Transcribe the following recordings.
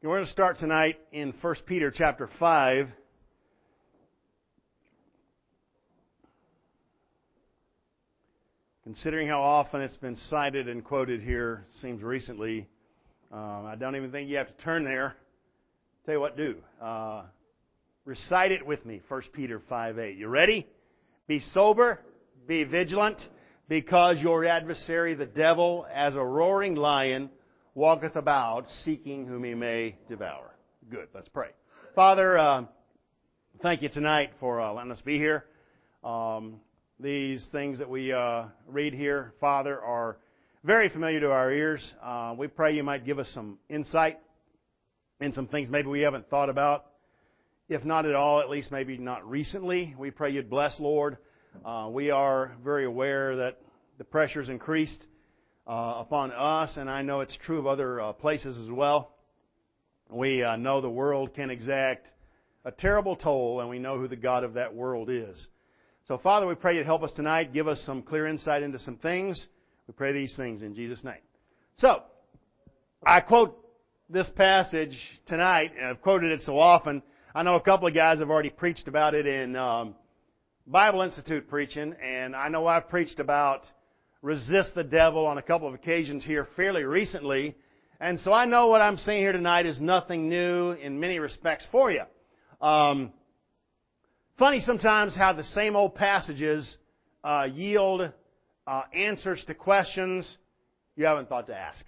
We're going to start tonight in 1 Peter chapter 5. Considering how often it's been cited and quoted here, seems recently, I don't even think you have to turn there. Tell you what, do. Recite it with me, 1 Peter 5:8. You ready? Be sober, be vigilant, because your adversary, the devil, as a roaring lion, walketh about, seeking whom he may devour. Good, let's pray. Father, thank you tonight for letting us be here. These things that we read here, Father, are very familiar to our ears. We pray you might give us some insight in some things maybe we haven't thought about. If not at all, at least maybe not recently. We pray you'd bless, Lord. We are very aware that the pressure's increased upon us, and I know it's true of other places as well. We know the world can exact a terrible toll, and we know who the God of that world is. So, Father, we pray you'd help us tonight, give us some clear insight into some things. We pray these things in Jesus' name. So, I quote this passage tonight, and I've quoted it so often. I know a couple of guys have already preached about it in Bible Institute preaching, and I know I've preached about resist the devil on a couple of occasions here fairly recently. And so I know what I'm saying here tonight is nothing new in many respects for you. Funny sometimes how the same old passages yield answers to questions you haven't thought to ask.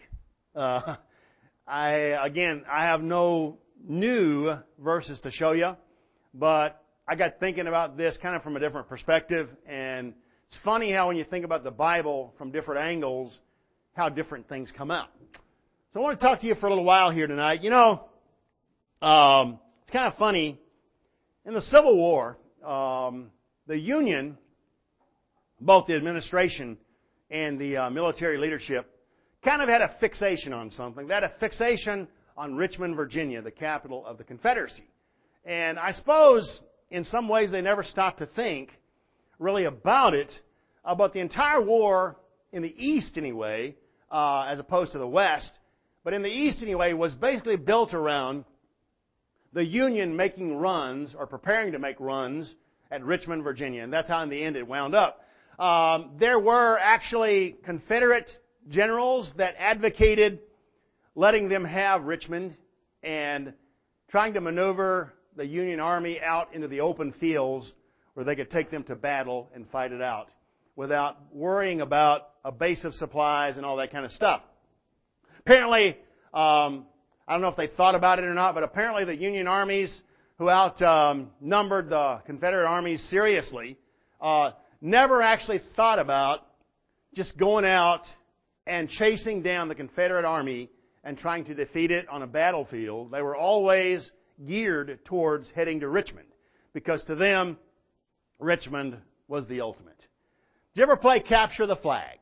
I have no new verses to show you, but I got thinking about this kind of from a different perspective, and it's funny how when you think about the Bible from different angles, how different things come out. So I want to talk to you for a little while here tonight. You know, it's kind of funny. In the Civil War, the Union, both the administration and the military leadership, kind of had a fixation on something. They had a fixation on Richmond, Virginia, the capital of the Confederacy. And I suppose in some ways they never stopped to think really about it, about the entire war in the East anyway, as opposed to the West. But in the East anyway was basically built around the Union making runs or preparing to make runs at Richmond, Virginia. And that's how in the end it wound up. There were actually Confederate generals that advocated letting them have Richmond and trying to maneuver the Union Army out into the open fields where they could take them to battle and fight it out without worrying about a base of supplies and all that kind of stuff. Apparently, I don't know if they thought about it or not, but apparently the Union armies who outnumbered the Confederate armies seriously never actually thought about just going out and chasing down the Confederate army and trying to defeat it on a battlefield. They were always geared towards heading to Richmond, because to them, Richmond was the ultimate. Did you ever play Capture the Flag?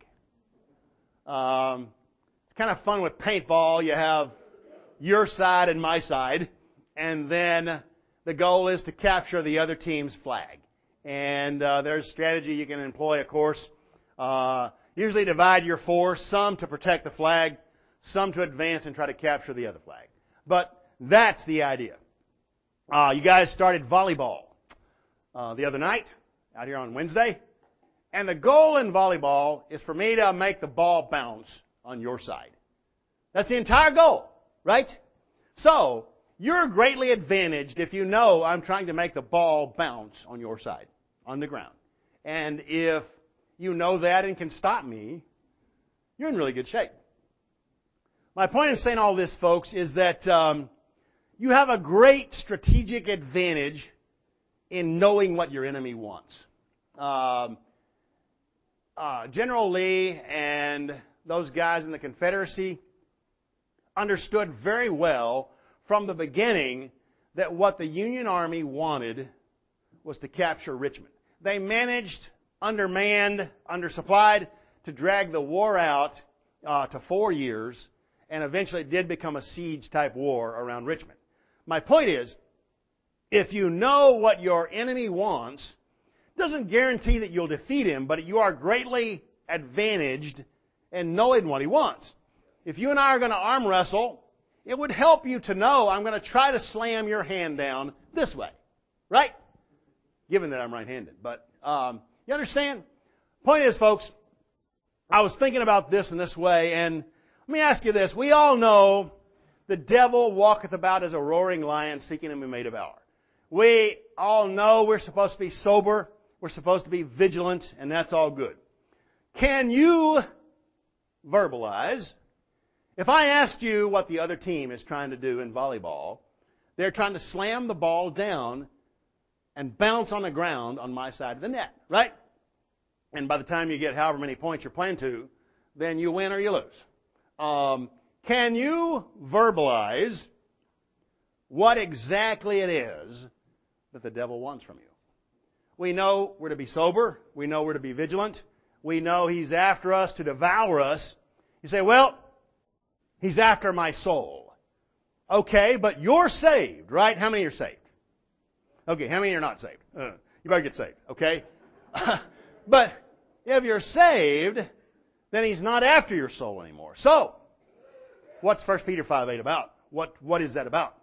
It's kind of fun with paintball. You have your side and my side, and then the goal is to capture the other team's flag. And there's strategy you can employ, of course. Usually divide your force, some to protect the flag, some to advance and try to capture the other flag. But that's the idea. You guys started volleyball the other night, out here on Wednesday. And the goal in volleyball is for me to make the ball bounce on your side. That's the entire goal, right? So, you're greatly advantaged if you know I'm trying to make the ball bounce on your side, on the ground. And if you know that and can stop me, you're in really good shape. My point in saying all this, folks, is that you have a great strategic advantage in knowing what your enemy wants. General Lee and those guys in the Confederacy understood very well from the beginning that what the Union Army wanted was to capture Richmond. They managed, undermanned, undersupplied, to drag the war out to 4 years, and eventually it did become a siege-type war around Richmond. My point is, if you know what your enemy wants, it doesn't guarantee that you'll defeat him, but you are greatly advantaged in knowing what he wants. If you and I are going to arm wrestle, it would help you to know I'm going to try to slam your hand down this way. Right? Given that I'm right-handed. But you understand? Point is, folks, I was thinking about this in this way, and let me ask you this. We all know the devil walketh about as a roaring lion, seeking whom he may devour. We all know we're supposed to be sober, we're supposed to be vigilant, and that's all good. Can you verbalize, if I asked you what the other team is trying to do in volleyball, they're trying to slam the ball down and bounce on the ground on my side of the net, right? And by the time you get however many points you're playing to, then you win or you lose. Can you verbalize what exactly it is that the devil wants from you? We know we're to be sober. We know we're to be vigilant. We know he's after us to devour us. You say, well, he's after my soul. Okay, but you're saved, right? How many are saved? Okay, how many are not saved? You better get saved, okay? But if you're saved, then he's not after your soul anymore. So, what's 1 Peter 5:8 about? What is that about?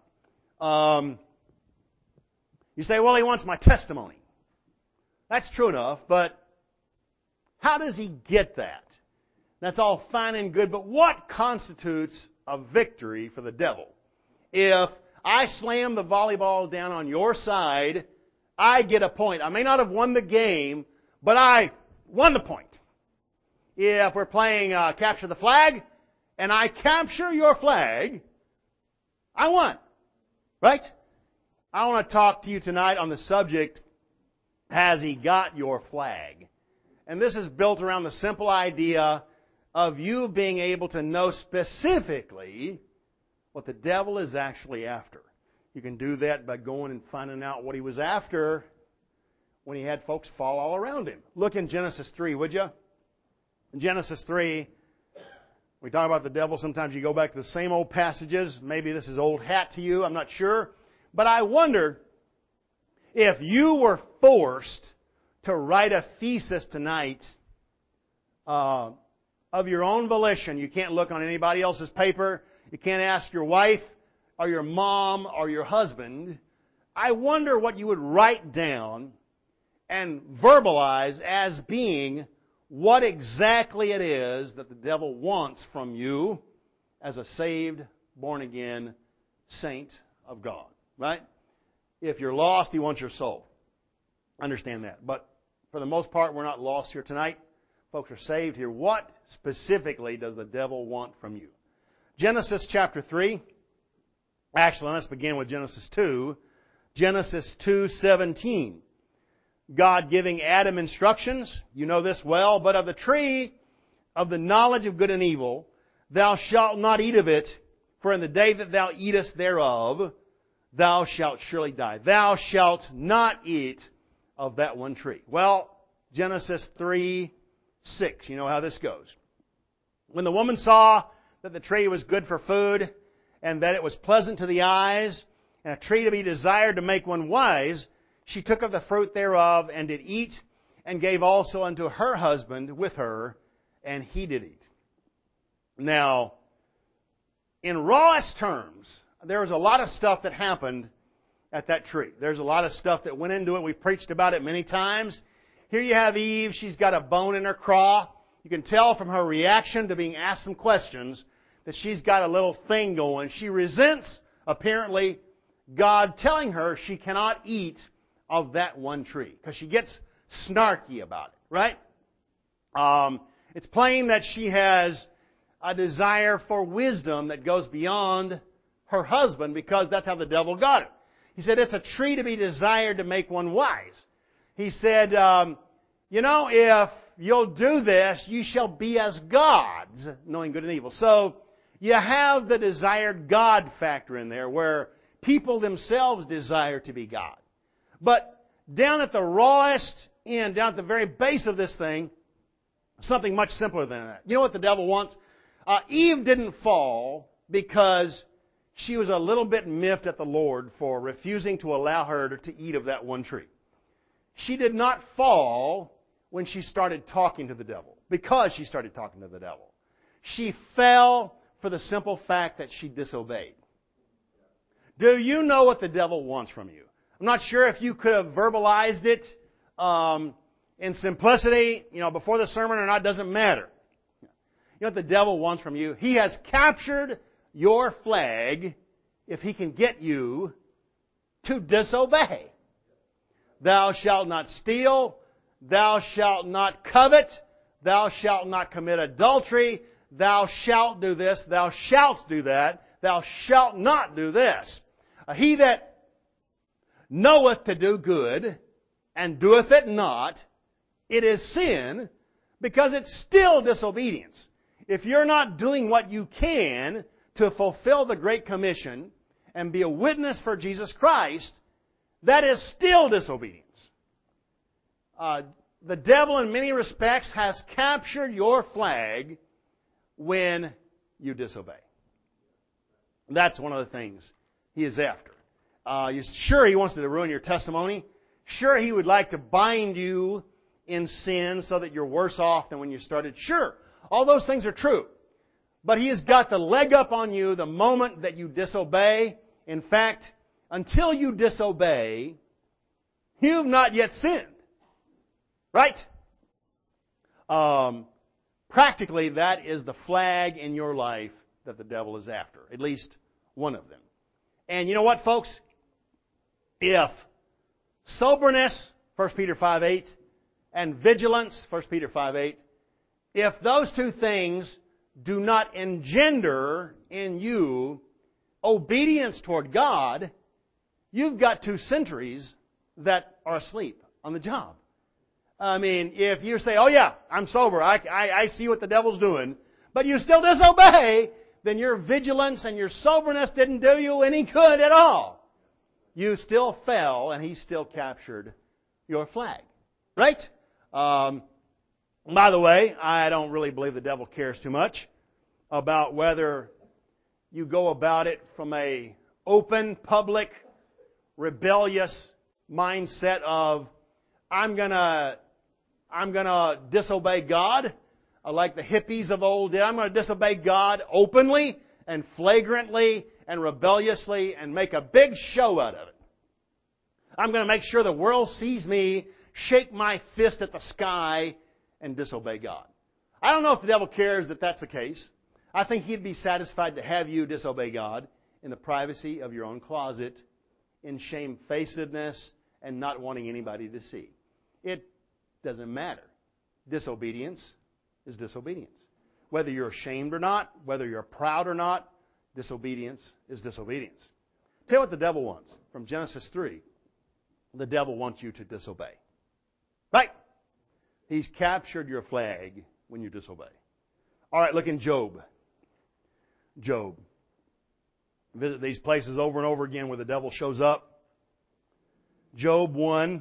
You say, well, he wants my testimony. That's true enough, but how does he get that? That's all fine and good, but what constitutes a victory for the devil? If I slam the volleyball down on your side, I get a point. I may not have won the game, but I won the point. If we're playing capture the flag, and I capture your flag, I won. Right? I want to talk to you tonight on the subject, has he got your flag? And this is built around the simple idea of you being able to know specifically what the devil is actually after. You can do that by going and finding out what he was after when he had folks fall all around him. Look in Genesis 3, would you? In Genesis 3, we talk about the devil. Sometimes you go back to the same old passages. Maybe this is old hat to you. I'm not sure. But I wonder if you were forced to write a thesis tonight of your own volition. You can't look on anybody else's paper. You can't ask your wife or your mom or your husband. I wonder what you would write down and verbalize as being what exactly it is that the devil wants from you as a saved, born-again saint of God. Right? If you're lost, he wants your soul. Understand that. But for the most part, we're not lost here tonight. Folks are saved here. What specifically does the devil want from you? Genesis chapter 3. Actually, let's begin with Genesis 2. Genesis 2:17. God giving Adam instructions. You know this well. But of the tree of the knowledge of good and evil, thou shalt not eat of it, for in the day that thou eatest thereof, thou shalt surely die. Thou shalt not eat of that one tree. Well, Genesis 3:6. You know how this goes. When the woman saw that the tree was good for food, and that it was pleasant to the eyes, and a tree to be desired to make one wise, she took of the fruit thereof, and did eat, and gave also unto her husband with her, and he did eat. Now, in rawest terms, there was a lot of stuff that happened at that tree. There's a lot of stuff that went into it. We've preached about it many times. Here you have Eve. She's got a bone in her craw. You can tell from her reaction to being asked some questions that she's got a little thing going. She resents, apparently, God telling her she cannot eat of that one tree, because she gets snarky about it, right? It's plain that she has a desire for wisdom that goes beyond her husband, because that's how the devil got it. He said, it's a tree to be desired to make one wise. He said, if you'll do this, you shall be as gods, knowing good and evil. So, you have the desired God factor in there, where people themselves desire to be God. But down at the rawest end, down at the very base of this thing, something much simpler than that. You know what the devil wants? Eve didn't fall because she was a little bit miffed at the Lord for refusing to allow her to eat of that one tree. She did not fall when she started talking to the devil, because she started talking to the devil. She fell for the simple fact that she disobeyed. Do you know what the devil wants from you? I'm not sure if you could have verbalized it in simplicity, before the sermon or not, doesn't matter. You know what the devil wants from you? He has captured your flag if he can get you to disobey. Thou shalt not steal. Thou shalt not covet. Thou shalt not commit adultery. Thou shalt do this. Thou shalt do that. Thou shalt not do this. He that knoweth to do good and doeth it not, it is sin, because it's still disobedience. If you're not doing what you can to fulfill the Great Commission and be a witness for Jesus Christ, that is still disobedience. The devil, in many respects, has captured your flag when you disobey. That's one of the things he is after. Sure, he wants to ruin your testimony. Sure, he would like to bind you in sin so that you're worse off than when you started. Sure, all those things are true. But he has got the leg up on you the moment that you disobey. In fact, until you disobey, you've not yet sinned. Right? Practically, that is the flag in your life that the devil is after. At least one of them. And you know what, folks? If soberness, 1 Peter 5:8, and vigilance, 1 Peter 5:8, if those two things do not engender in you obedience toward God, you've got two sentries that are asleep on the job. I mean, if you say, oh yeah, I'm sober, I see what the devil's doing, but you still disobey, then your vigilance and your soberness didn't do you any good at all. You still fell, and he still captured your flag. Right? By the way, I don't really believe the devil cares too much about whether you go about it from a open, public, rebellious mindset of, I'm gonna disobey God, like the hippies of old did. I'm going to disobey God openly and flagrantly and rebelliously and make a big show out of it. I'm going to make sure the world sees me shake my fist at the sky and disobey God. I don't know if the devil cares that that's the case. I think he'd be satisfied to have you disobey God in the privacy of your own closet, in shamefacedness, and not wanting anybody to see. It doesn't matter. Disobedience is disobedience. Whether you're ashamed or not, whether you're proud or not, disobedience is disobedience. Tell you what the devil wants. From Genesis 3, the devil wants you to disobey. Right? He's captured your flag when you disobey. All right, look in Job. Job. Visit these places over and over again where the devil shows up. Job 1.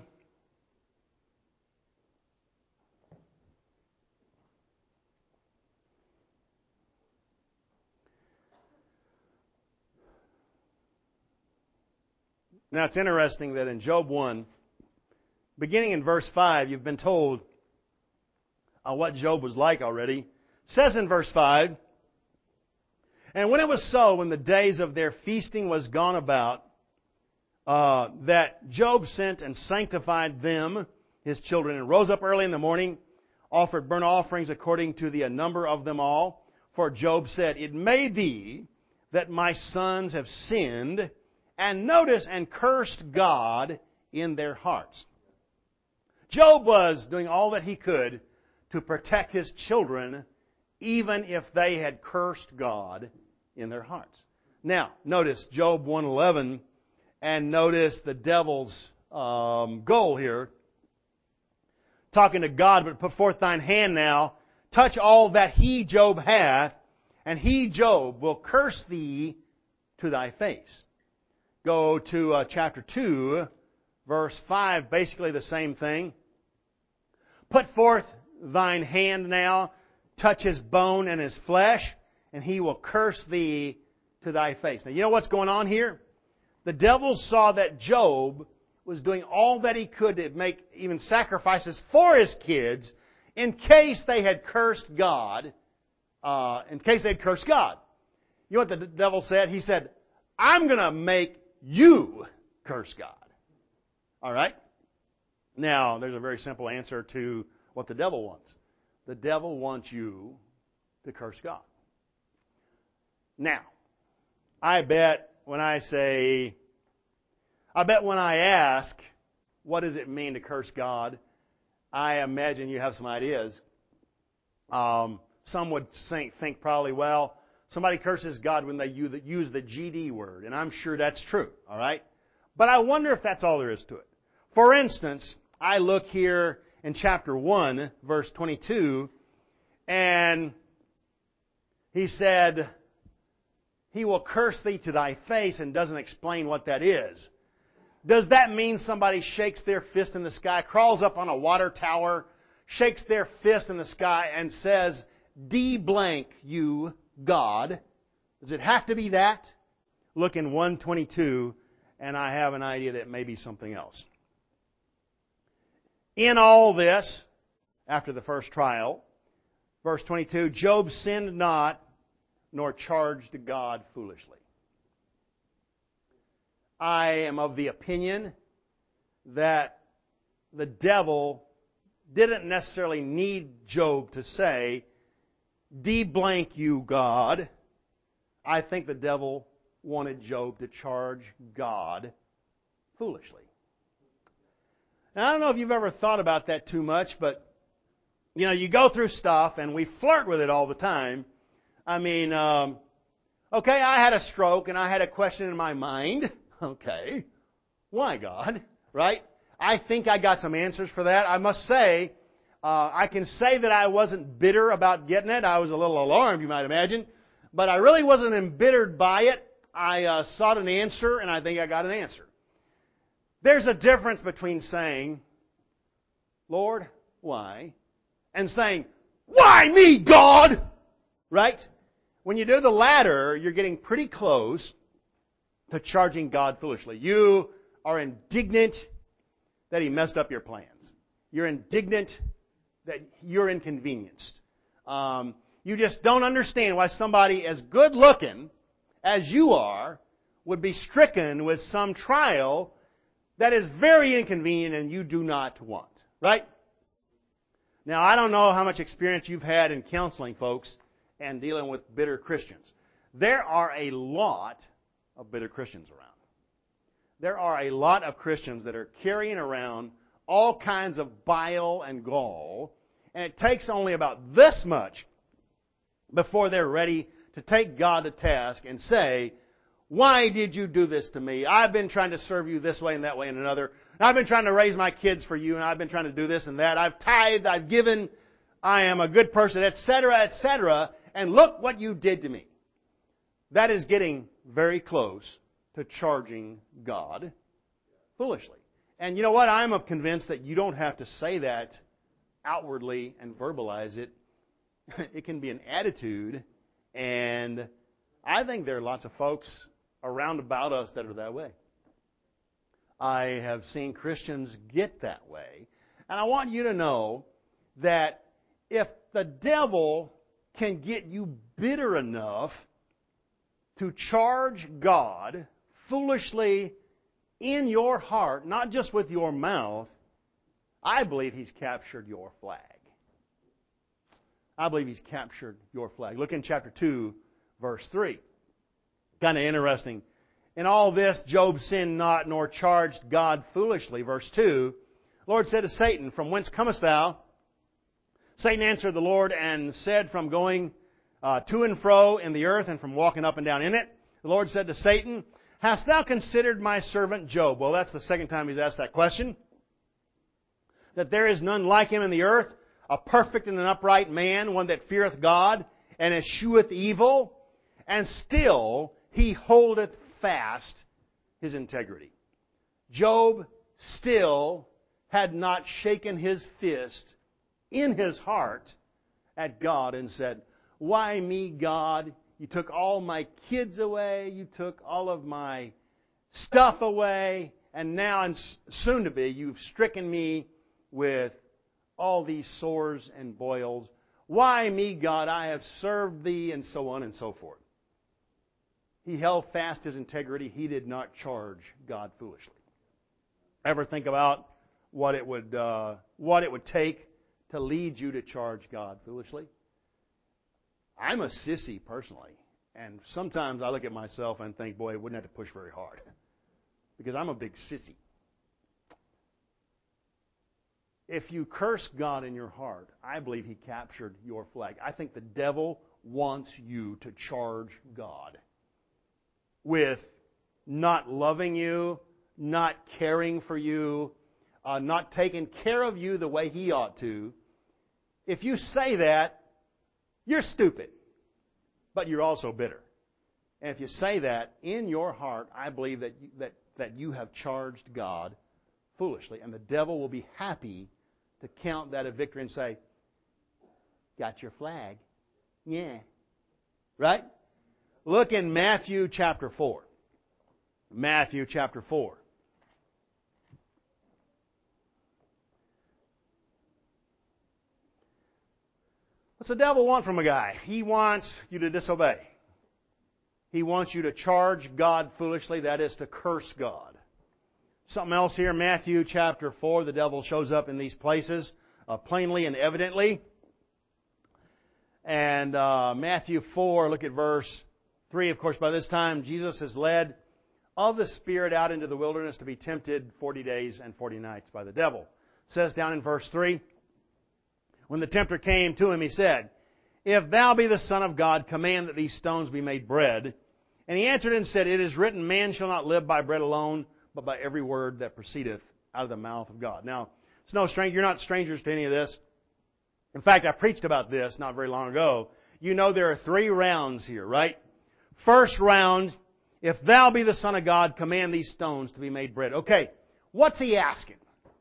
Now, it's interesting that in Job 1, beginning in verse 5, you've been told what Job was like already. It says in verse 5, and when it was so, when the days of their feasting was gone about, that Job sent and sanctified them, his children, and rose up early in the morning, offered burnt offerings according to the number of them all. For Job said, it may be that my sons have sinned, and notice, and cursed God in their hearts. Job was doing all that he could to protect his children, even if they had cursed God in their hearts. Now, notice Job 1:11, and notice the devil's goal here. Talking to God, but put forth thine hand now, touch all that he, Job, hath, and he, Job, will curse thee to thy face. Go to chapter 2, verse 5, basically the same thing. Put forth thine hand now, touch his bone and his flesh, and he will curse thee to thy face. Now, you know what's going on here? The devil saw that Job was doing all that he could to make even sacrifices for his kids in case they had cursed God. You know what the devil said? He said, I'm going to make you curse God. All right? Now, there's a very simple answer to what the devil wants. The devil wants you to curse God. Now, I bet when I ask, what does it mean to curse God? I imagine you have some ideas. Some would think probably, well, somebody curses God when they use the GD word, and I'm sure that's true, all right? But I wonder if that's all there is to it. For instance, I look here in chapter 1, verse 22, and he said, he will curse thee to thy face, and doesn't explain what that is. Does that mean somebody shakes their fist in the sky, crawls up on a water tower, shakes their fist in the sky, and says, D blank you, God? Does it have to be that? Look in 1:22, and I have an idea that it may be something else. In all this, after the first trial, verse 22, Job sinned not, nor charged God foolishly. I am of the opinion that the devil didn't necessarily need Job to say, D blank you, God. I think the devil wanted Job to charge God foolishly. Now, I don't know if you've ever thought about that too much, but, you know, you go through stuff and we flirt with it all the time. I mean, okay, I had a stroke and I had a question in my mind. Okay, why, God? Right? I think I got some answers for that. I must say, I can say that I wasn't bitter about getting it. I was a little alarmed, you might imagine. But I really wasn't embittered by it. I sought an answer, and I think I got an answer. There's a difference between saying, Lord, why? And saying, why me, God? Right? When you do the latter, you're getting pretty close to charging God foolishly. You are indignant that He messed up your plans. You're indignant that you're inconvenienced. You just don't understand why somebody as good looking as you are would be stricken with some trial that is very inconvenient and you do not want. Right? Now, I don't know how much experience you've had in counseling folks and dealing with bitter Christians. There are a lot of bitter Christians around. There are a lot of Christians that are carrying around all kinds of bile and gall, and it takes only about this much before they're ready to take God to task and say, why did you do this to me? I've been trying to serve you this way and that way and another. I've been trying to raise my kids for you, and I've been trying to do this and that. I've tithed, I've given, I am a good person, etc., etc., and look what you did to me. That is getting very close to charging God foolishly. And you know what? I'm convinced that you don't have to say that outwardly and verbalize it. It can be an attitude, and I think there are lots of folks around about us that are that way. I have seen Christians get that way. And I want you to know that if the devil can get you bitter enough to charge God foolishly in your heart, not just with your mouth, I believe he's captured your flag. I believe he's captured your flag. Look in chapter 2, verse 3. Kind of interesting. In all this, Job sinned not, nor charged God foolishly. Verse 2, the Lord said to Satan, from whence comest thou? Satan answered the Lord and said, from going to and fro in the earth and from walking up and down in it. The Lord said to Satan, hast thou considered my servant Job? Well, that's the second time he's asked that question. That there is none like him in the earth, a perfect and an upright man, one that feareth God and escheweth evil, and still he holdeth fast his integrity. Job still had not shaken his fist in his heart at God and said, why me, God? You took all my kids away. You took all of my stuff away. And now, and soon to be, you've stricken me with all these sores and boils. Why me, God? I have served thee, and so on and so forth. He held fast his integrity. He did not charge God foolishly. Ever think about what it would take to lead you to charge God foolishly? I'm a sissy personally, and sometimes I look at myself and think, boy, I wouldn't have to push very hard because I'm a big sissy. If you curse God in your heart, I believe He captured your flag. I think the devil wants you to charge God with not loving you, not caring for you, not taking care of you the way He ought to. If you say that, you're stupid, but you're also bitter. And if you say that in your heart, I believe that you have charged God foolishly. And the devil will be happy to count that a victory and say, got your flag. Yeah. Right? Look in Matthew chapter 4. Matthew chapter 4. What's the devil want from a guy? He wants you to disobey. He wants you to charge God foolishly, that is to curse God. Something else here, Matthew chapter 4, the devil shows up in these places plainly and evidently. And Matthew 4, look at verse 3. Of course, by this time, Jesus has led of the Spirit out into the wilderness to be tempted 40 days and 40 nights by the devil. It says down in verse 3, when the tempter came to him, he said, If thou be the Son of God, command that these stones be made bread. And he answered and said, It is written, Man shall not live by bread alone, but by every word that proceedeth out of the mouth of God. Now, it's no stranger. You're not strangers to any of this. In fact, I preached about this not very long ago. You know there are 3 rounds here, right? First round, if thou be the Son of God, command these stones to be made bread. Okay, what's he asking?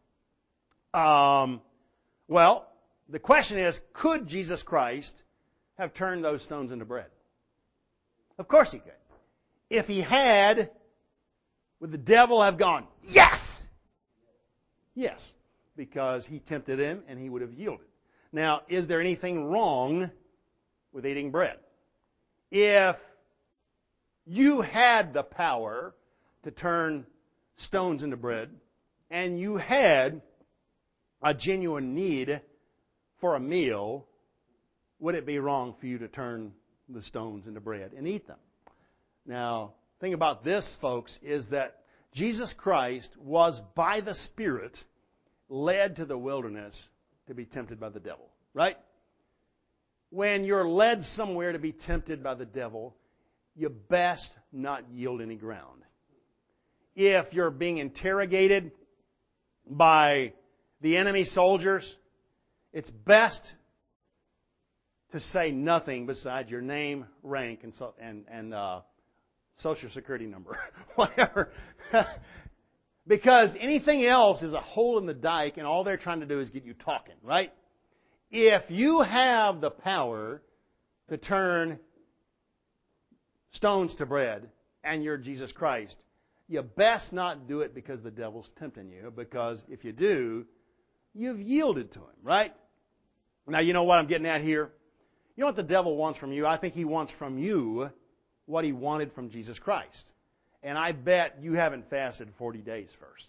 Well, the question is, could Jesus Christ have turned those stones into bread? Of course He could. If He had, would the devil have gone, yes? Yes, because He tempted him and he would have yielded. Now, is there anything wrong with eating bread? If you had the power to turn stones into bread, and you had a genuine need for a meal, would it be wrong for you to turn the stones into bread and eat them? Now, the thing about this, folks, is that Jesus Christ was, by the Spirit, led to the wilderness to be tempted by the devil. Right? When you're led somewhere to be tempted by the devil, you best not yield any ground. If you're being interrogated by the enemy soldiers, it's best to say nothing besides your name, rank, and Social Security number, whatever. Because anything else is a hole in the dike, and all they're trying to do is get you talking, right? If you have the power to turn stones to bread, and you're Jesus Christ, you best not do it because the devil's tempting you, because if you do, you've yielded to him, right? Now, you know what I'm getting at here? You know what the devil wants from you? I think he wants from you what he wanted from Jesus Christ. And I bet you haven't fasted 40 days first.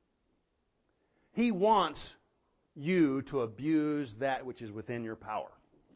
He wants you to abuse that which is within your power.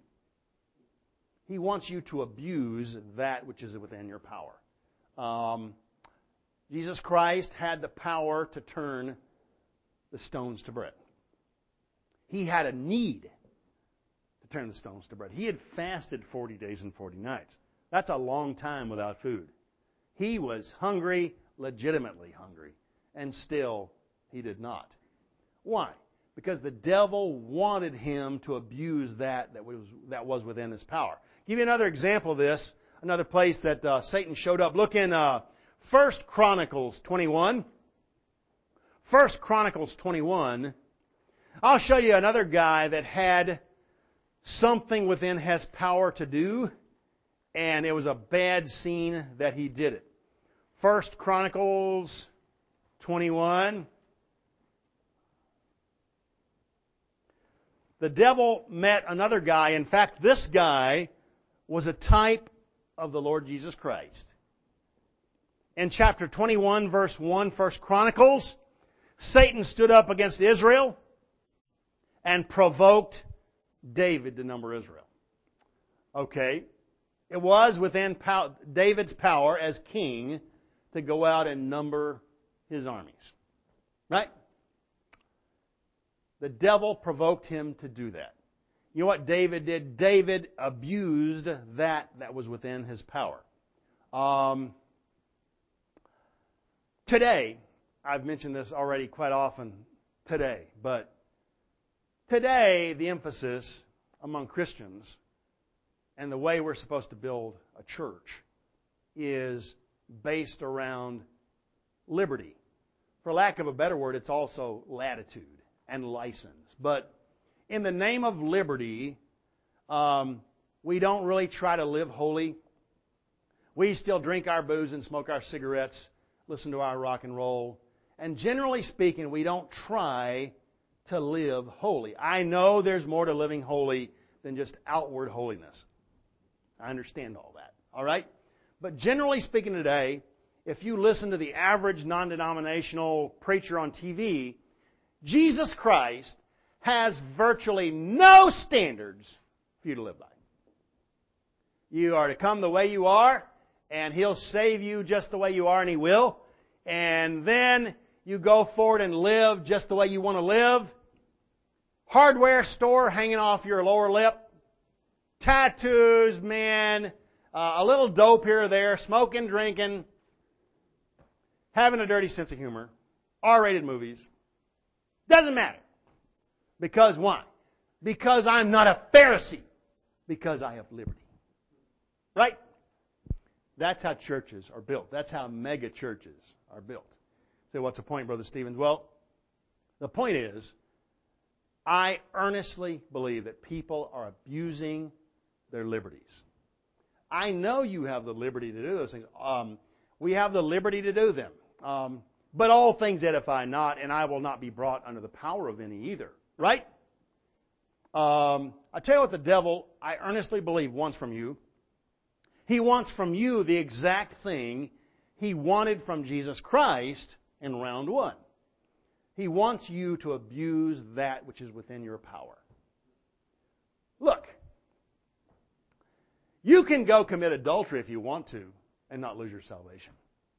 He wants you to abuse that which is within your power. Jesus Christ had the power to turn the stones to bread. He had a need to turn the stones to bread. He had fasted 40 days and 40 nights. That's a long time without food. He was hungry, legitimately hungry, and still he did not. Why? Because the devil wanted him to abuse that was within his power. I'll give you another example of this, another place that Satan showed up. Look in 1 Chronicles 21. 1 Chronicles 21. I'll show you another guy that had something within his power to do, and it was a bad scene that he did it. 1 Chronicles 21. The devil met another guy. In fact, this guy was a type of the Lord Jesus Christ. In chapter 21, verse 1, 1 Chronicles, Satan stood up against Israel and provoked David to number Israel. Okay. It was within David's power as king to go out and number his armies. Right? The devil provoked him to do that. You know what David did? David abused that was within his power. Today, I've mentioned this already quite often today, but today the emphasis among Christians and the way we're supposed to build a church is based around liberty. For lack of a better word, it's also latitude and license. But in the name of liberty, we don't really try to live holy. We still drink our booze and smoke our cigarettes, listen to our rock and roll. And generally speaking, we don't try to live holy. I know there's more to living holy than just outward holiness. I understand all that. All right? But generally speaking today, if you listen to the average non-denominational preacher on TV, Jesus Christ has virtually no standards for you to live by. You are to come the way you are, and He'll save you just the way you are, and He will. And then you go forward and live just the way you want to live. Hardware store hanging off your lower lip. Tattoos, man. A little dope here or there. Smoking, drinking. Having a dirty sense of humor. R-rated movies. Doesn't matter. Because why? Because I'm not a Pharisee. Because I have liberty. Right? That's how churches are built. That's how mega churches are built. So what's the point, Brother Stevens? Well, the point is, I earnestly believe that people are abusing their liberties. I know you have the liberty to do those things. We have the liberty to do them. But all things edify not, and I will not be brought under the power of any either. Right? I tell you what the devil, I earnestly believe, wants from you. He wants from you the exact thing he wanted from Jesus Christ in round one. He wants you to abuse that which is within your power. Look, you can go commit adultery if you want to and not lose your salvation.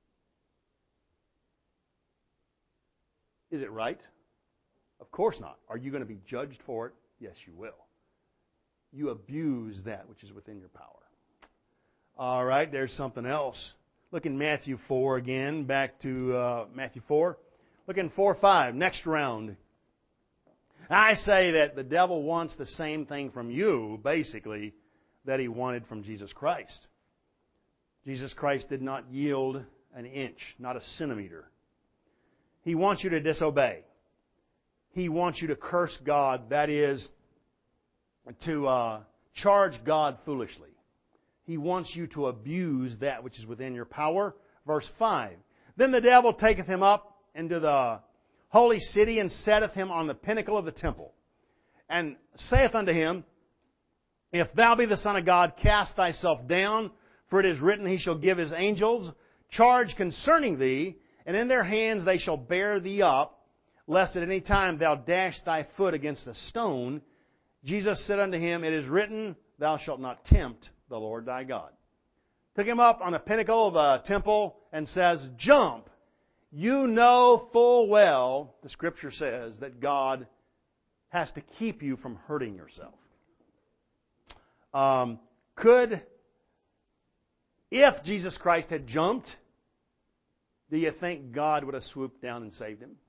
Is it right? Of course not. Are you going to be judged for it? Yes, you will. You abuse that which is within your power. All right, there's something else. Look in Matthew 4 again, back to Matthew 4. Look in 4:5, next round. I say that the devil wants the same thing from you, basically, that he wanted from Jesus Christ. Jesus Christ did not yield an inch, not a centimeter. He wants you to disobey. He wants you to curse God, that is, to charge God foolishly. He wants you to abuse that which is within your power. Verse 5. Then the devil taketh him up into the holy city and setteth him on the pinnacle of the temple, and saith unto him, If thou be the Son of God, cast thyself down, for it is written, He shall give His angels charge concerning thee, and in their hands they shall bear thee up, lest at any time thou dash thy foot against a stone. Jesus said unto him, It is written, Thou shalt not tempt the Lord thy God. Took him up on the pinnacle of a temple and says, Jump. You know full well, the Scripture says, that God has to keep you from hurting yourself. If Jesus Christ had jumped, do you think God would have swooped down and saved him?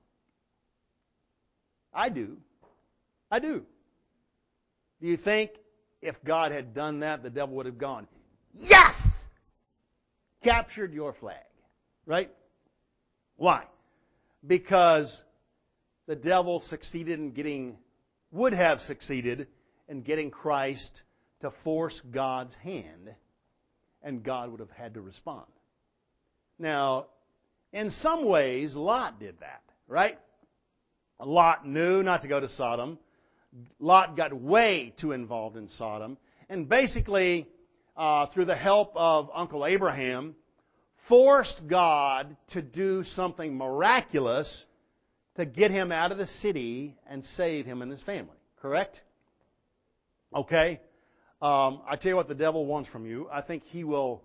I do. I do. Do you think if God had done that, the devil would have gone, Yes! Captured your flag. Right? Why? Because the devil would have succeeded in getting Christ to force God's hand, and God would have had to respond. Now, in some ways, Lot did that, right? Lot knew not to go to Sodom. Lot got way too involved in Sodom. And basically, through the help of Uncle Abraham, forced God to do something miraculous to get him out of the city and save him and his family. Correct? Okay. I tell you what the devil wants from you. I think he will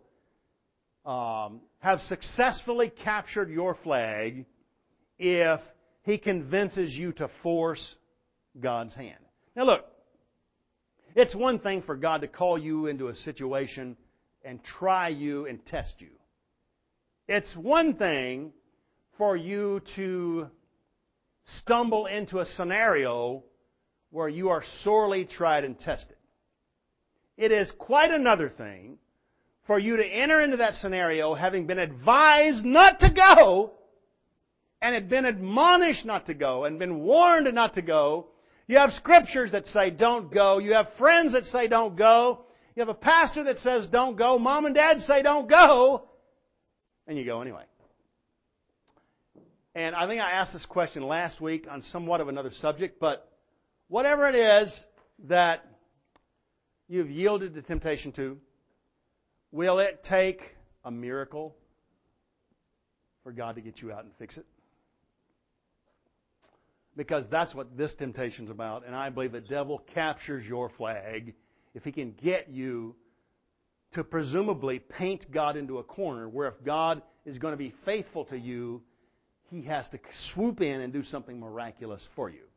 have successfully captured your flag if he convinces you to force God's hand. Now look, it's one thing for God to call you into a situation and try you and test you. It's one thing for you to stumble into a scenario where you are sorely tried and tested. It is quite another thing for you to enter into that scenario having been advised not to go and had been admonished not to go and been warned not to go. You have scriptures that say don't go. You have friends that say don't go. You have a pastor that says don't go. Mom and dad say don't go. And you go anyway. And I think I asked this question last week on somewhat of another subject, but whatever it is that you've yielded to temptation to, will it take a miracle for God to get you out and fix it? Because that's what this temptation's about, and I believe the devil captures your flag if he can get you to presumably paint God into a corner where if God is going to be faithful to you, he has to swoop in and do something miraculous for you.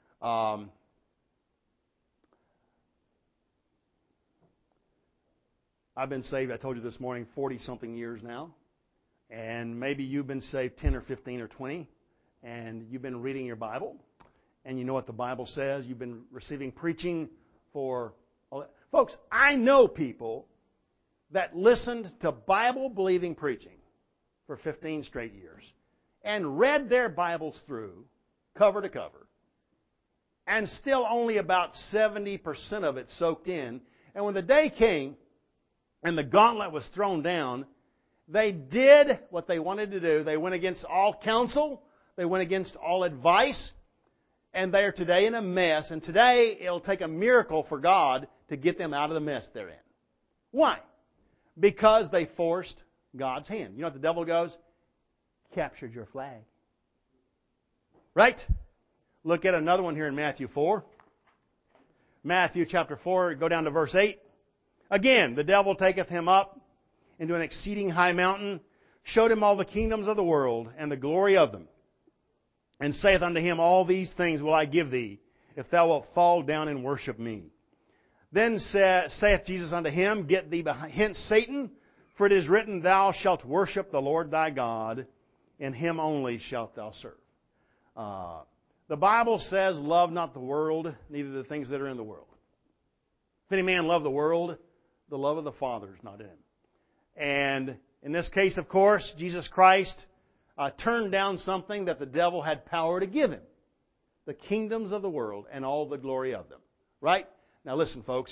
I've been saved, I told you this morning, 40-something years now. And maybe you've been saved 10 or 15 or 20. And you've been reading your Bible. And you know what the Bible says. You've been receiving preaching for... Folks, I know people that listened to Bible-believing preaching for 15 straight years and read their Bibles through, cover to cover, and still only about 70% of it soaked in. And when the day came and the gauntlet was thrown down, they did what they wanted to do. They went against all counsel. They went against all advice. And they are today in a mess. And today it'll take a miracle for God to get them out of the mess they're in. Why? Because they forced God's hand. You know what the devil goes? Captured your flag. Right? Look at another one here in Matthew 4. Matthew chapter 4, go down to verse 8. Again, the devil taketh him up into an exceeding high mountain, showed him all the kingdoms of the world and the glory of them, and saith unto him, All these things will I give thee, if thou wilt fall down and worship me. Then saith Jesus unto him, Get thee hence, Satan, for it is written, Thou shalt worship the Lord thy God, and him only shalt thou serve. The Bible says, Love not the world, neither the things that are in the world. If any man love the world, the love of the Father is not in him. And in this case, of course, Jesus Christ turned down something that the devil had power to give him. The kingdoms of the world and all the glory of them. Right? Now listen, folks.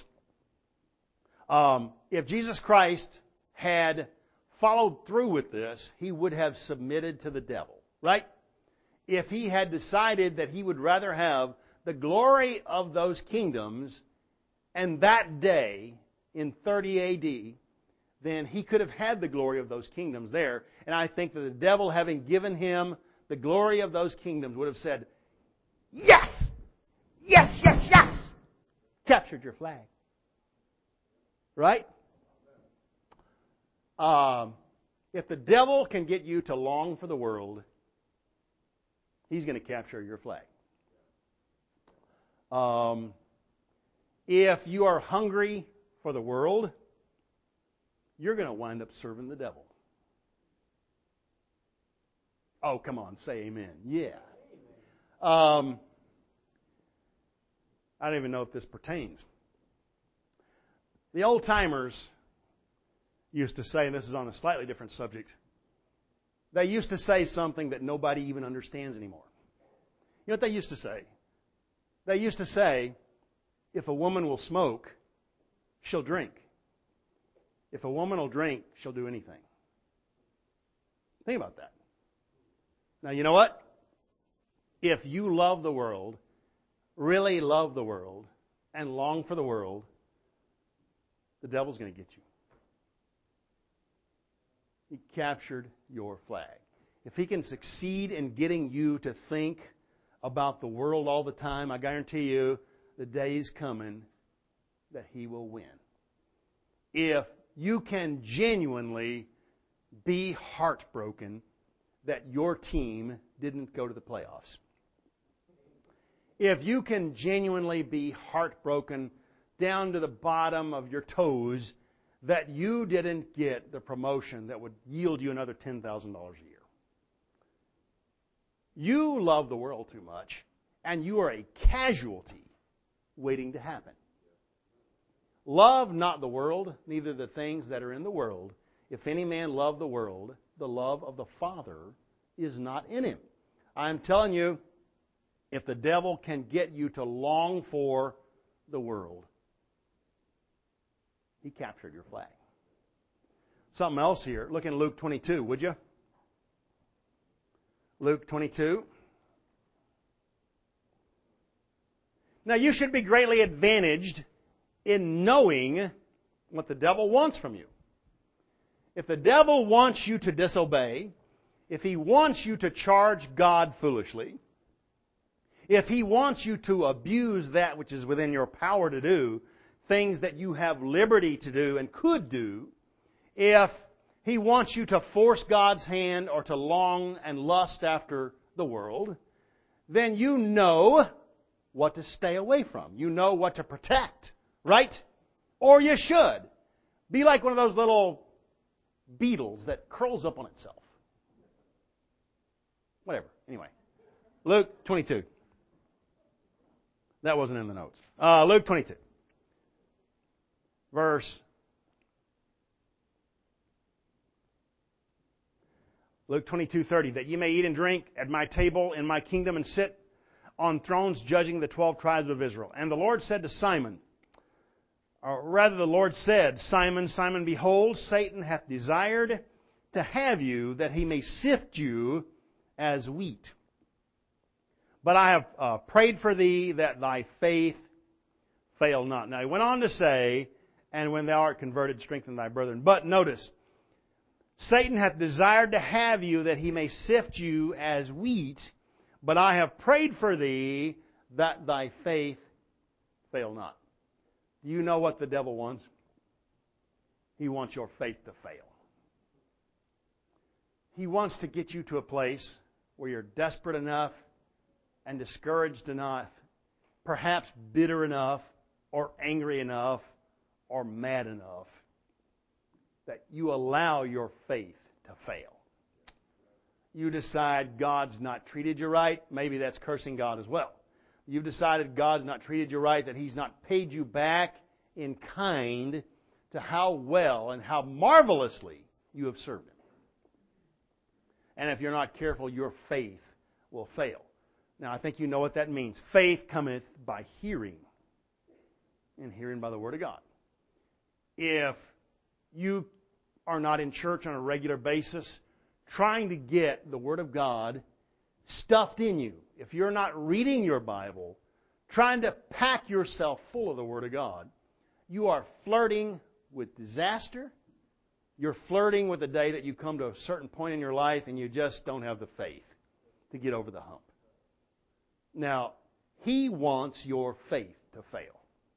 If Jesus Christ had followed through with this, he would have submitted to the devil. Right? If he had decided that he would rather have the glory of those kingdoms and that day in 30 A.D., then he could have had the glory of those kingdoms there. And I think that the devil, having given him the glory of those kingdoms, would have said, Yes! Yes, yes, yes! Captured your flag. Right? If the devil can get you to long for the world, he's going to capture your flag. If you are hungry for the world, you're going to wind up serving the devil. Oh, come on, say amen. Yeah. I don't even know if this pertains. The old timers used to say, and this is on a slightly different subject, they used to say something that nobody even understands anymore. You know what they used to say? They used to say, if a woman will smoke, she'll drink. If a woman will drink, she'll do anything. Think about that. Now, you know what? If you love the world, really love the world, and long for the world, the devil's going to get you. He captured your flag. If he can succeed in getting you to think about the world all the time, I guarantee you the day is coming that he will win. If you can genuinely be heartbroken that your team didn't go to the playoffs. If you can genuinely be heartbroken down to the bottom of your toes that you didn't get the promotion that would yield you another $10,000 a year. You love the world too much, and you are a casualty waiting to happen. Love not the world, neither the things that are in the world. If any man love the world, the love of the Father is not in him. I'm telling you, if the devil can get you to long for the world, he captured your flag. Something else here. Look in Luke 22, would you? Luke 22. Now, you should be greatly advantaged in knowing what the devil wants from you. If the devil wants you to disobey, if he wants you to charge God foolishly, if he wants you to abuse that which is within your power to do, things that you have liberty to do and could do, if he wants you to force God's hand or to long and lust after the world, then you know what to stay away from. You know what to protect, right? Or you should. Be like one of those little beetles that curls up on itself. Whatever. Anyway. Luke 22. That wasn't in the notes. Luke 22. Luke 22:30, that ye may eat and drink at my table in my kingdom and sit on thrones judging the 12 tribes of Israel. And the Lord said to Simon, or rather the Lord said, Simon, Simon, behold, Satan hath desired to have you that he may sift you as wheat. But I have prayed for thee that thy faith fail not. Now he went on to say, and when thou art converted, strengthen thy brethren. But notice, Satan hath desired to have you that he may sift you as wheat, but I have prayed for thee that thy faith fail not. Do you know what the devil wants? He wants your faith to fail. He wants to get you to a place where you're desperate enough and discouraged enough, perhaps bitter enough, or angry enough, or mad enough, that you allow your faith to fail. You decide God's not treated you right. Maybe that's cursing God as well. You've decided God's not treated you right, that He's not paid you back in kind to how well and how marvelously you have served Him. And if you're not careful, your faith will fail. Now, I think you know what that means. Faith cometh by hearing, and hearing by the Word of God. If you are not in church on a regular basis, trying to get the Word of God stuffed in you, if you're not reading your Bible, trying to pack yourself full of the Word of God, you are flirting with disaster. You're flirting with the day that you come to a certain point in your life and you just don't have the faith to get over the hump. Now, he wants your faith to fail.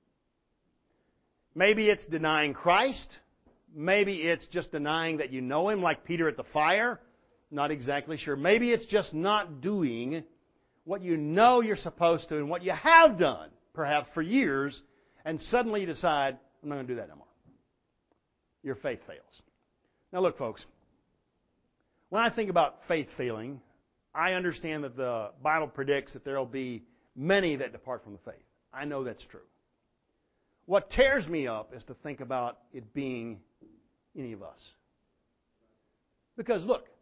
Maybe it's denying Christ. Maybe it's just denying that you know Him, like Peter at the fire. Not exactly sure. Maybe it's just not doing what you know you're supposed to and what you have done, perhaps for years, and suddenly you decide, I'm not going to do that no more. Your faith fails. Now look, folks, when I think about faith failing, I understand that the Bible predicts that there will be many that depart from the faith. I know that's true. What tears me up is to think about it being any of us. Because look,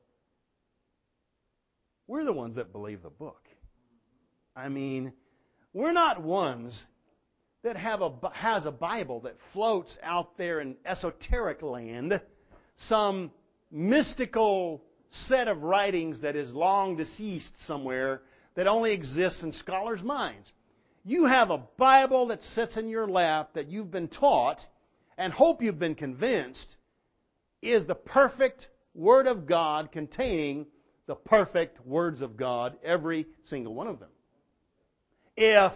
we're the ones that believe the book. I mean, we're not ones that has a Bible that floats out there in esoteric land, some mystical set of writings that is long deceased somewhere that only exists in scholars' minds. You have a Bible that sits in your lap that you've been taught and hope you've been convinced is the perfect Word of God containing the perfect words of God, every single one of them. If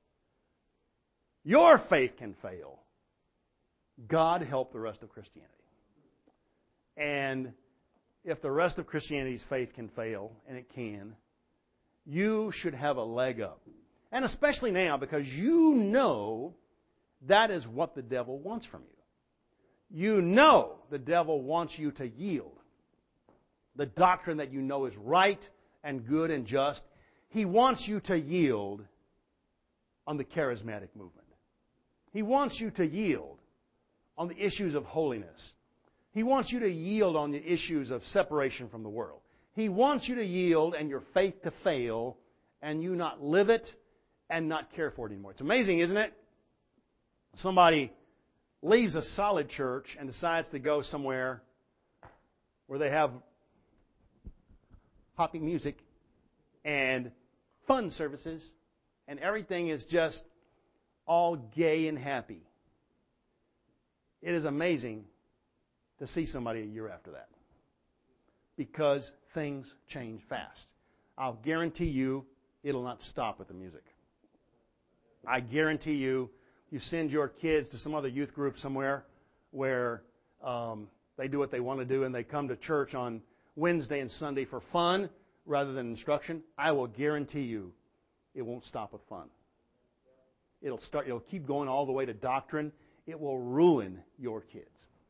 your faith can fail, God help the rest of Christianity. And if the rest of Christianity's faith can fail, and it can, you should have a leg up. And especially now, because you know that is what the devil wants from you. You know the devil wants you to yield. The doctrine that you know is right and good and just, he wants you to yield on the charismatic movement. He wants you to yield on the issues of holiness. He wants you to yield on the issues of separation from the world. He wants you to yield and your faith to fail and you not live it and not care for it anymore. It's amazing, isn't it? Somebody leaves a solid church and decides to go somewhere where they have hopping music and fun services and everything is just all gay and happy. It is amazing to see somebody a year after that, because things change fast. I'll guarantee you it'll not stop with the music. I guarantee you send your kids to some other youth group somewhere where they do what they want to do and they come to church on Wednesday and Sunday for fun rather than instruction. I will guarantee you it won't stop with fun. It'll keep going all the way to doctrine. It will ruin your kids.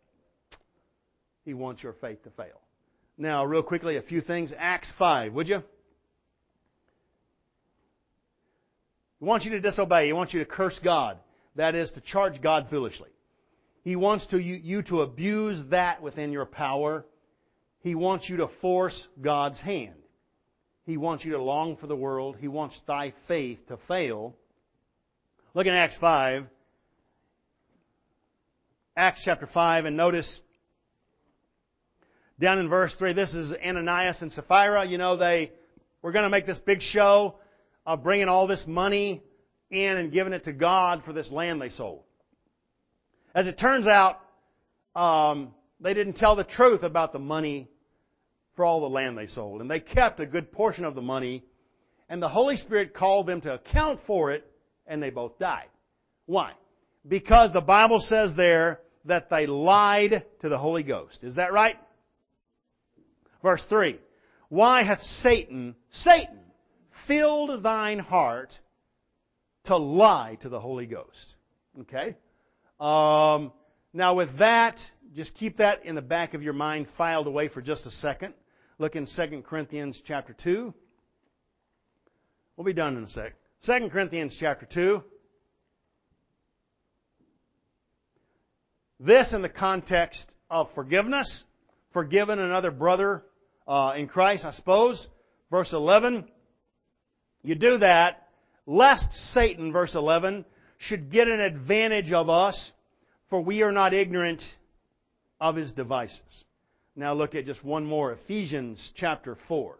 He wants your faith to fail. Now, real quickly, a few things. Acts 5, would you? He wants you to disobey. He wants you to curse God. That is, to charge God foolishly. He wants you to abuse that within your power. He wants you to force God's hand. He wants you to long for the world. He wants thy faith to fail. Look in Acts 5. Acts chapter 5, and notice down in verse 3, this is Ananias and Sapphira. You know, they were going to make this big show of bringing all this money in and giving it to God for this land they sold. As it turns out, they didn't tell the truth about the money for all the land they sold. And they kept a good portion of the money. And the Holy Spirit called them to account for it, and they both died. Why? Because the Bible says there that they lied to the Holy Ghost. Is that right? Verse 3. Why hath Satan, filled thine heart to lie to the Holy Ghost? Okay? Now with that, just keep that in the back of your mind filed away for just a second. Look in 2 Corinthians chapter 2. We'll be done in a sec. 2 Corinthians chapter 2. This in the context of forgiveness. Forgiven another brother in Christ, I suppose. Verse 11. You do that lest Satan, verse 11, should get an advantage of us, for we are not ignorant of his devices. Now look at just one more. Ephesians chapter 4.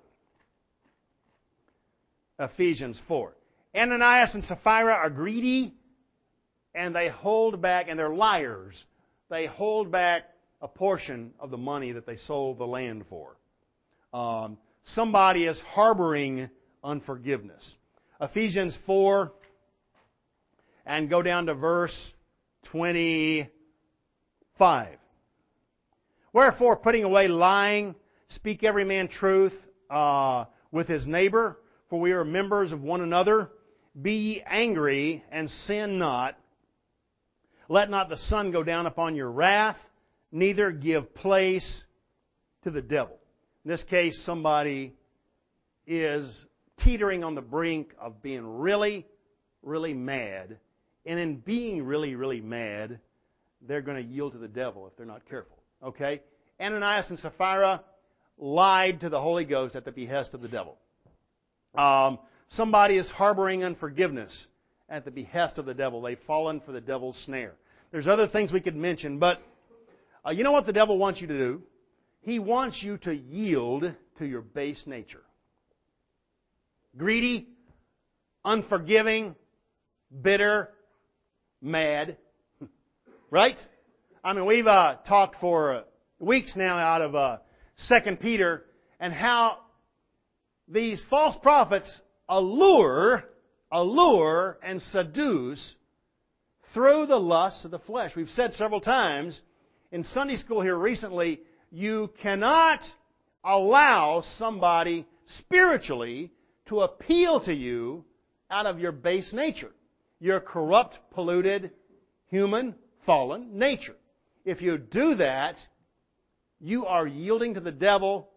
Ephesians 4. Ananias and Sapphira are greedy, and they hold back, and they're liars. They hold back a portion of the money that they sold the land for. Somebody is harboring unforgiveness. Ephesians 4, and go down to verse 25. Wherefore, putting away lying, speak every man truth with his neighbor, for we are members of one another. Be ye angry, and sin not. Let not the sun go down upon your wrath, neither give place to the devil. In this case, somebody is teetering on the brink of being really, really mad. And in being really, really mad, they're going to yield to the devil if they're not careful. Okay? Ananias and Sapphira lied to the Holy Ghost at the behest of the devil. Somebody is harboring unforgiveness at the behest of the devil. They've fallen for the devil's snare. There's other things we could mention, but you know what the devil wants you to do? He wants you to yield to your base nature. Greedy, unforgiving, bitter, mad. Right? I mean, we've talked for weeks now out of 2 Peter, and how these false prophets allure and seduce through the lusts of the flesh. We've said several times in Sunday school here recently, you cannot allow somebody spiritually to appeal to you out of your base nature, your corrupt, polluted, human, fallen nature. If you do that, you are yielding to the devil.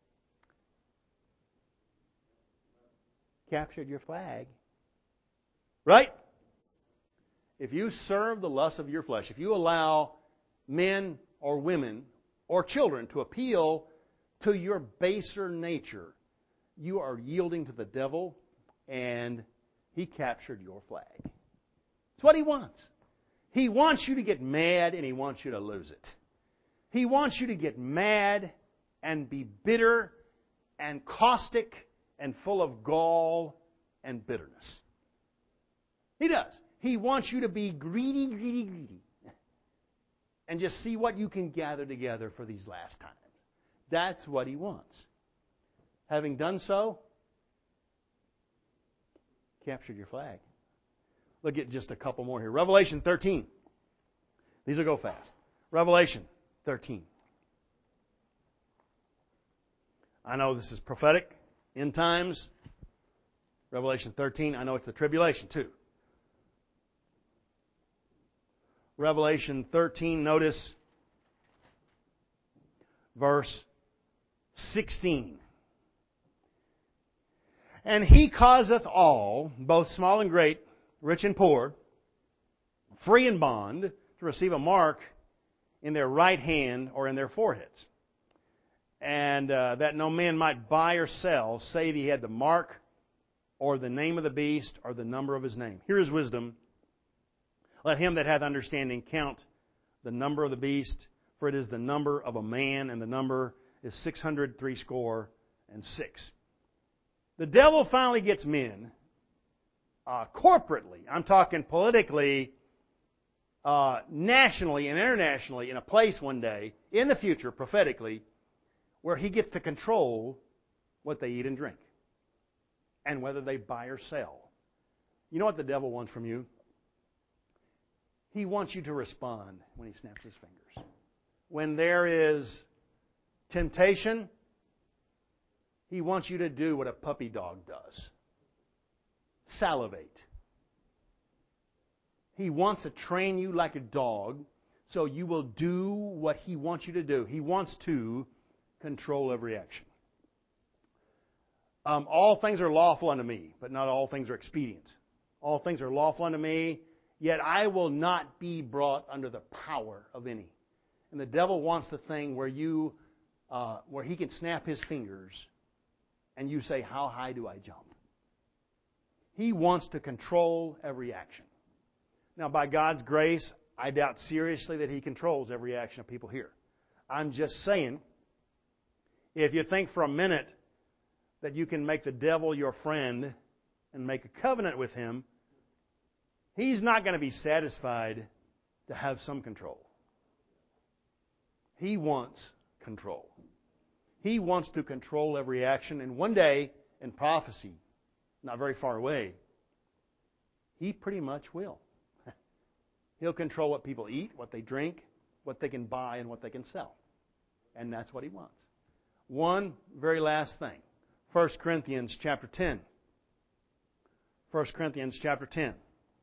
Captured your flag. Right? If you serve the lust of your flesh, if you allow men or women or children to appeal to your baser nature, you are yielding to the devil, and he captured your flag. It's what he wants. He wants you to get mad, and he wants you to lose it. He wants you to get mad and be bitter and caustic and full of gall and bitterness. He does. He wants you to be greedy, and just see what you can gather together for these last times. That's what he wants. Having done so, captured your flag. Look at just a couple more here. Revelation 13. These will go fast. Revelation 13. I know this is prophetic, end times. Revelation 13, I know it's the tribulation too. Revelation 13, notice verse 16. And he causeth all, both small and great, rich and poor, free and bond, to receive a mark in their right hand or in their foreheads. And that no man might buy or sell, save he had the mark or the name of the beast or the number of his name. Here is wisdom. Let him that hath understanding count the number of the beast, for it is the number of a man, and the number is 666. The devil finally gets men, corporately, I'm talking politically, nationally and internationally, in a place one day, in the future, prophetically, where he gets to control what they eat and drink, and whether they buy or sell. You know what the devil wants from you? He wants you to respond when he snaps his fingers. When there is temptation, he wants you to do what a puppy dog does. Salivate. He wants to train you like a dog so you will do what he wants you to do. He wants to control every action. All things are lawful unto me, but not all things are expedient. All things are lawful unto me, yet I will not be brought under the power of any. And the devil wants the thing where where he can snap his fingers and you say, how high do I jump? He wants to control every action. Now, by God's grace, I doubt seriously that he controls every action of people here. I'm just saying, if you think for a minute that you can make the devil your friend and make a covenant with him, he's not going to be satisfied to have some control. He wants control. He wants to control every action. And one day, in prophecy, not very far away, he pretty much will. He'll control what people eat, what they drink, what they can buy, and what they can sell. And that's what he wants. One very last thing. 1 Corinthians chapter 10. 1 Corinthians chapter 10.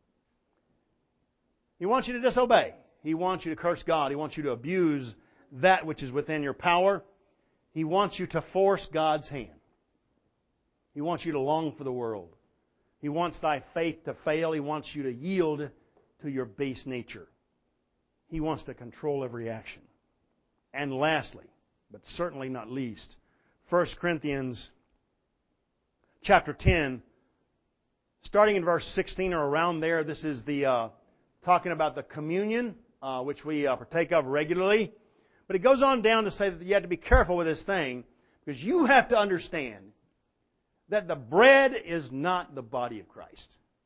He wants you to disobey. He wants you to curse God. He wants you to abuse that which is within your power. He wants you to force God's hand. He wants you to long for the world. He wants thy faith to fail. He wants you to yield to your base nature. He wants to control every action. And lastly, but certainly not least, 1 Corinthians chapter 10, starting in verse 16 or around there, this is the talking about the communion, which we partake of regularly. But it goes on down to say that you have to be careful with this thing, because you have to understand that the bread is not the body of Christ.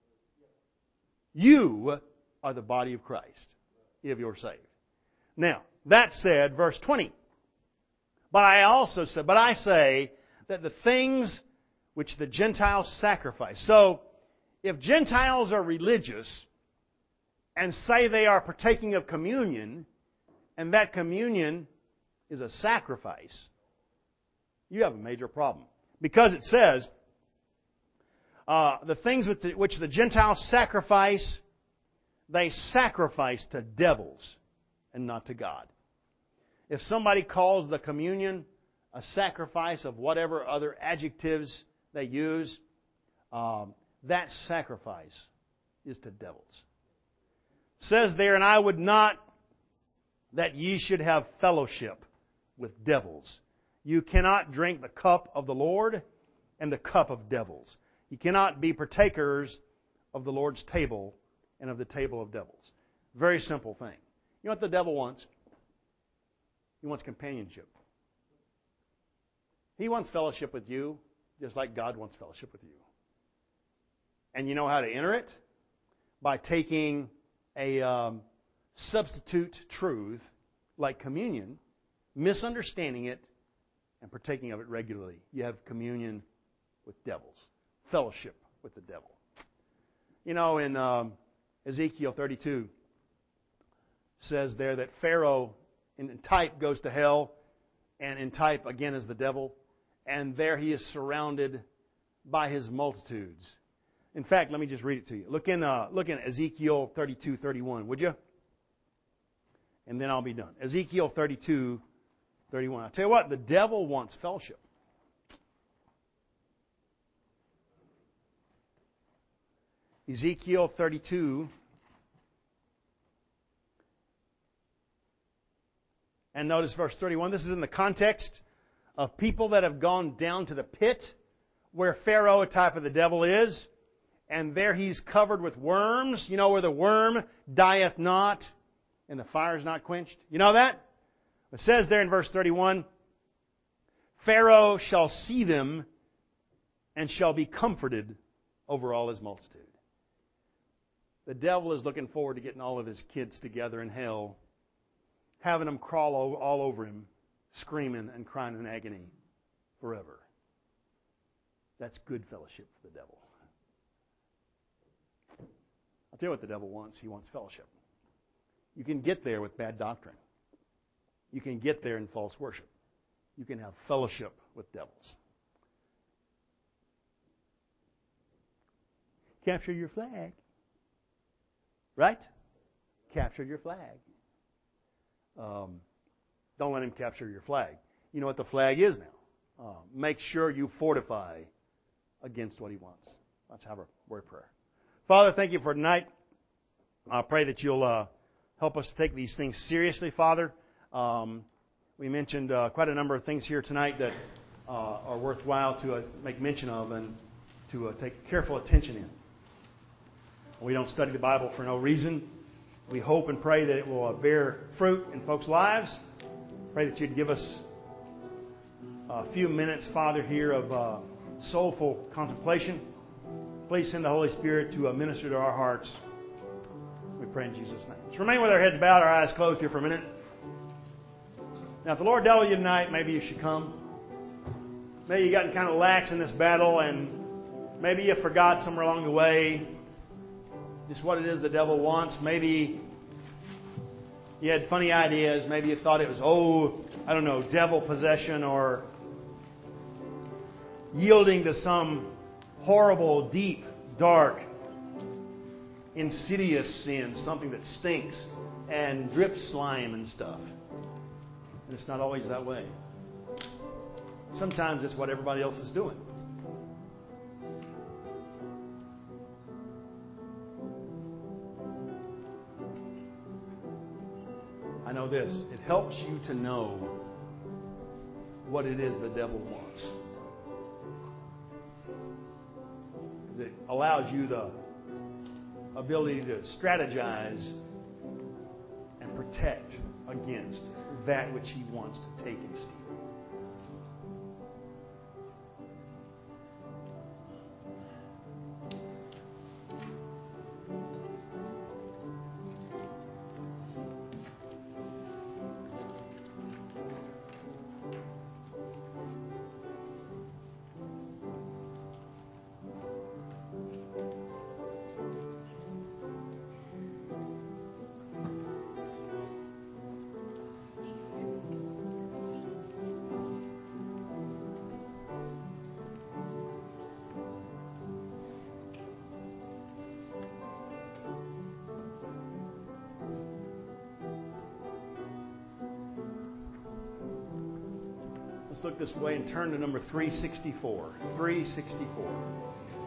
You are the body of Christ if you're saved. Now, that said, verse 20. But I say that the things which the Gentiles sacrifice. So, if Gentiles are religious and say they are partaking of communion, and that communion is a sacrifice, you have a major problem. Because it says, the things which the Gentiles sacrifice, they sacrifice to devils and not to God. If somebody calls the communion a sacrifice of whatever other adjectives they use, that sacrifice is to devils. It says there, and I would not that ye should have fellowship with devils. You cannot drink the cup of the Lord and the cup of devils. You cannot be partakers of the Lord's table and of the table of devils. Very simple thing. You know what the devil wants? He wants companionship. He wants fellowship with you, just like God wants fellowship with you. And you know how to enter it? By taking a substitute truth like communion, misunderstanding it, and partaking of it regularly. You have communion with devils. Fellowship with the devil. You know, in Ezekiel 32, says there that Pharaoh, in type, goes to hell, and in type, again, is the devil. And there he is surrounded by his multitudes. In fact, let me just read it to you. Look in Ezekiel 32:31, would you? And then I'll be done. Ezekiel 32:31. I'll tell you what, the devil wants fellowship. Ezekiel 32. And notice verse 31. This is in the context of people that have gone down to the pit where Pharaoh, a type of the devil, is. And there he's covered with worms. You know where the worm dieth not and the fire is not quenched? You know that? It says there in verse 31, Pharaoh shall see them and shall be comforted over all his multitude. The devil is looking forward to getting all of his kids together in hell, having them crawl all over him, screaming and crying in agony forever. That's good fellowship for the devil. I'll tell you what the devil wants. He wants fellowship. You can get there with bad doctrine. You can get there in false worship. You can have fellowship with devils. Capture your flag. Right? Capture your flag. Don't let him capture your flag. You know what the flag is now. Make sure you fortify against what he wants. Let's have a word of prayer. Father, thank you for tonight. I pray that you'll help us to take these things seriously, Father. We mentioned quite a number of things here tonight that are worthwhile to make mention of and to take careful attention in. We don't study the Bible for no reason. We hope and pray that it will bear fruit in folks' lives. Pray that you'd give us a few minutes, Father, here of soulful contemplation. Please send the Holy Spirit to minister to our hearts. We pray in Jesus' name. Let's remain with our heads bowed, our eyes closed here for a minute. Now, if the Lord dealt with you tonight, maybe you should come. Maybe you gotten kind of lax in this battle, and maybe you forgot somewhere along the way just what it is the devil wants. Maybe you had funny ideas. Maybe you thought it was, devil possession or yielding to some horrible, deep, dark, insidious sin, something that stinks and drips slime and stuff. And it's not always that way. Sometimes it's what everybody else is doing. I know this. It helps you to know what it is the devil wants. Because it allows you the ability to strategize and protect against that which he wants to take and steal. Let's look this way and turn to number 364. 364.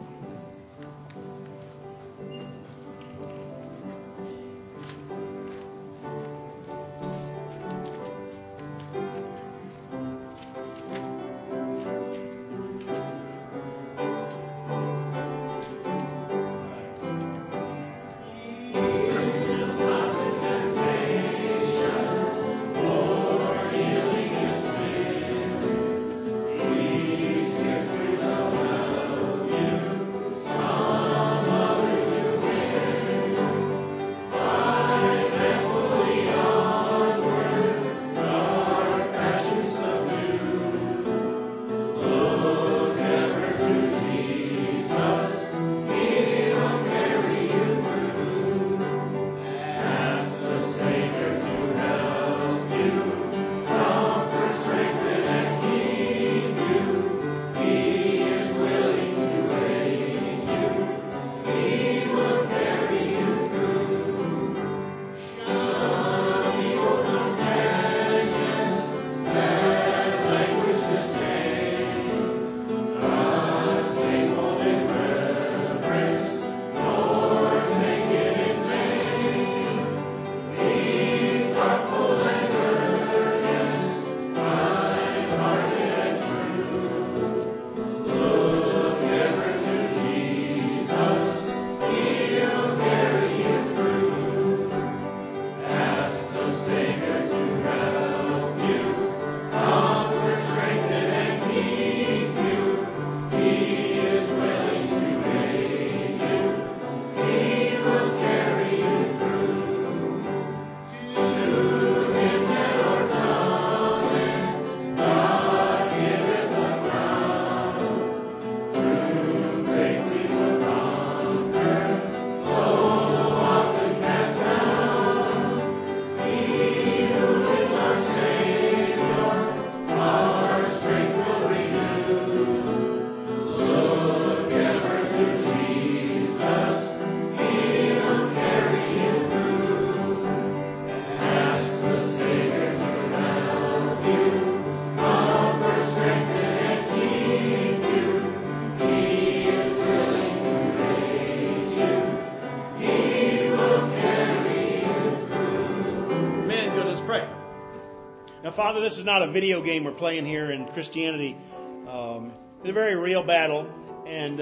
Father, this is not a video game we're playing here in Christianity. It's a very real battle, and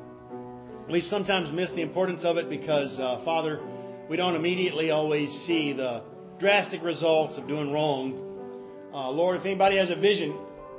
we sometimes miss the importance of it because, Father, we don't immediately always see the drastic results of doing wrong. Lord, if anybody has a vision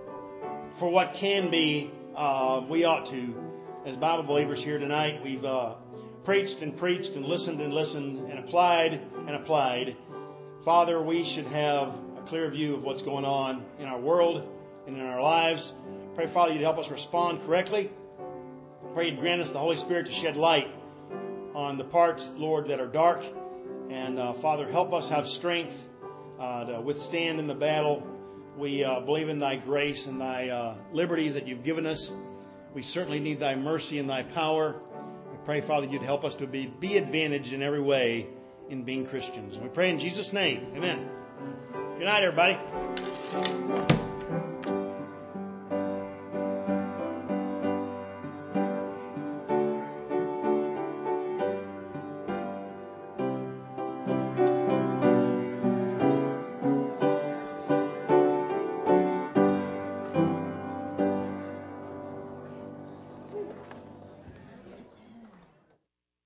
for what can be, we ought to. As Bible believers here tonight, we've preached and preached and listened and applied and applied. Father, we should have clear view of what's going on in our world and in our lives. Pray, Father, you'd help us respond correctly. Pray you'd grant us the Holy Spirit to shed light on the parts, Lord, that are dark. And, Father, help us have strength to withstand in the battle. We believe in thy grace and thy liberties that you've given us. We certainly need thy mercy and thy power. We pray, Father, you'd help us to be advantaged in every way in being Christians. And we pray in Jesus' name. Amen. Good night, everybody.